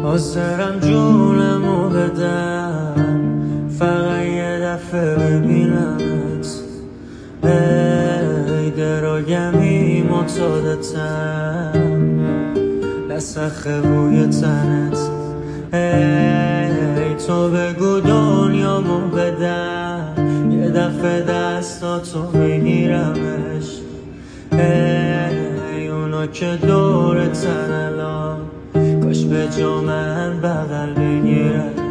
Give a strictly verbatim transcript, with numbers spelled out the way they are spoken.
حاضرم جونمو بدم فقط یه دفعه ببینمت. ای دراگمی معتادتم لسخه بوی تنت. ای تو بگو دنیامو بدم یه دفعه دستاتو بگیرمش. ای اونا که دورتن الان کاش به جا من بغل بگیرن.